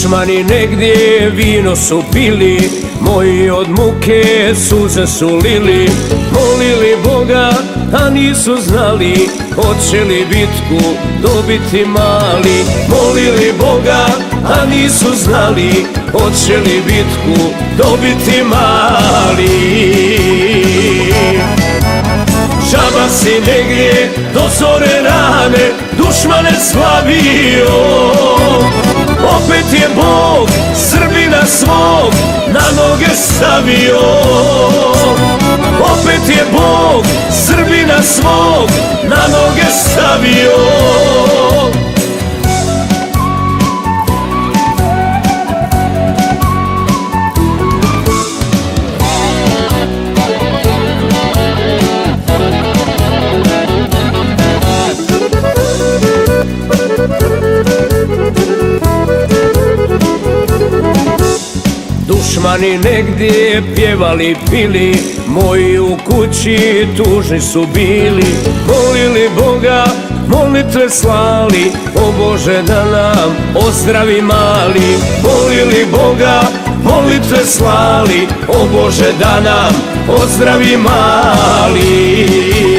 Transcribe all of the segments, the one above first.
Dušmani negdje vino su pili, moji od muke suze su lili. Molili Boga, a nisu znali, hoće li bitku dobiti mali. Molili Boga, a nisu znali, hoće li bitku dobiti mali. Džaba si negdje do zore rane dušmane slavio. Opet je Bog Srbina svog na noge stavio. Opet je Bog Srbina svog na noge stavio. Dušmani negdje pjevali, pili, moji u kući tužni su bili. Molili Boga, molitve slali, o Bože da nam ozdravi mali. Molili Boga, molitve slali, o Bože da nam ozdravi mali.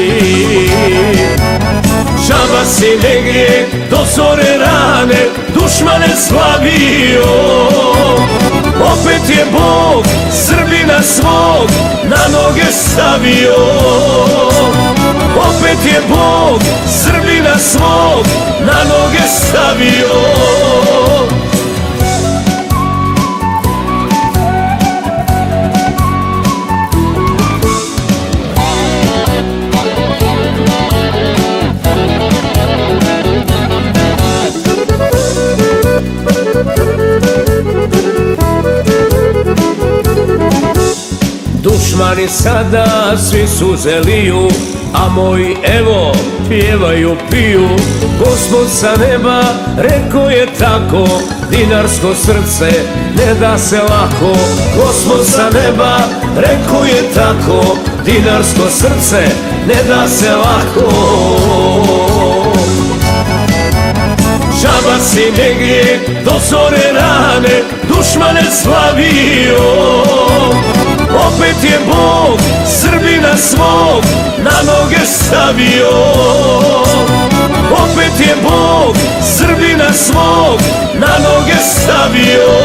Džaba si negdje do zore rane dušmane slavio. Opet je Bog Srbina svog na noge stavio. Opet je Bog Srbina svog na noge stavio. Dušmani sada svi suze liju, a moji evo pjevaju, piju. Gospod sa neba rekao je tako, dinarsko srce ne da se lako. Gospod sa neba rekao je tako, dinarsko srce ne da se lako. Džaba si negdje do zore rane dušmane slavio. Opet je Bog Srbina svog na noge stavio. Opet je Bog Srbina svog na noge stavio.